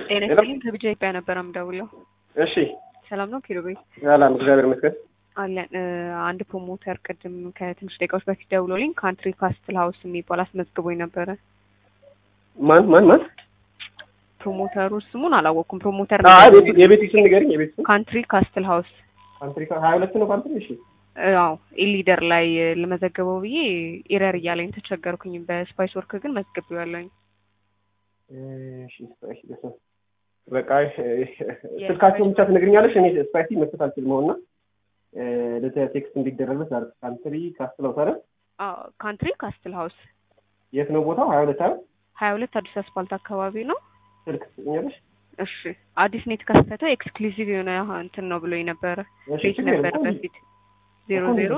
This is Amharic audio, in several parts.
ጤና ይስጥልኝ ከብቻ ኢትዮጵያ ነበር የምደውለው። እሺ ሰላም ነው ኪሩቤል? ሰላም እግዚአብሔር ይመስገን። አለን አንድ ፕሮሞተር ቅድም ከትንሽ ደቂቃዎች በፊት ደውሎልኝ ካንትሪ ካስትል ሃውስ የሚባል አስመዝግቦኝ ነበረ። ማን? ፕሮሞተሩ ስሙን አላወኩም። ፕሮሞተር የቤት ስም ንገሪኝ። የቤት ስም ካንትሪ ካስትል ሃውስ ካንትሪ 22 ነው ካንትሪ። እሺ አዎ ኢሊደር ላይ ለመዘገበው ብዬ ኤረር እያለኝ ተቸገርኩኝ። በስፓይስ ወርክ ግን መዝግቤዋለሁኝ። እሺ ስፓይስ በቃ ስልካቸውን ብቻ ትነግሪኛለሽ። እኔ ስፓይሲ መስጠት አልችልም ነውና ለቴክስት እንዲደረግበት ዛሬ ካንትሪ ካስትል ሃውስ አይደል? አዎ ካንትሪ ካስትል ሃውስ። የት ነው ቦታው? 22 አይደል? 22 አዲስ አስፋልት አካባቢ ነው። ስልክ ትኛለሽ? እሺ አዲስ ነው የተከፈተ ኤክስክሉሲቭ የሆነ እንትን ነው ብሎኝ ነበረ። ቤት ነበር በፊት 00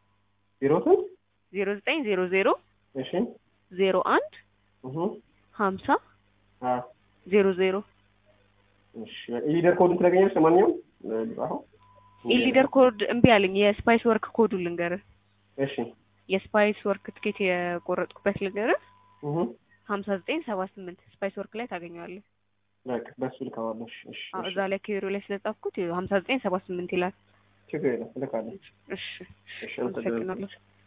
0900 እሺ 01 50 00 እሺ ኢሊደር ኮድ ትነግሪኛለሽ? ለማንኛውም አሁን ኢሊደር ኮድ እምቢ አለኝ። የስፓይስ ወርክ ኮዱ ልንገርህ። እሺ የስፓይስ ወርክ ትኬት የቆረጥኩበት ልንገርህ። 5978 ስፓይስ ወርክ ላይ ታገኘዋለህ። በቃ በሱ ልካዋለሽ። እሺ እዛ ላይ ኪሩ ላይ ስለጻፍኩት 5978 ይላል። ችግር የለም ልካለሽ። እሺ አመሰግናለሁ።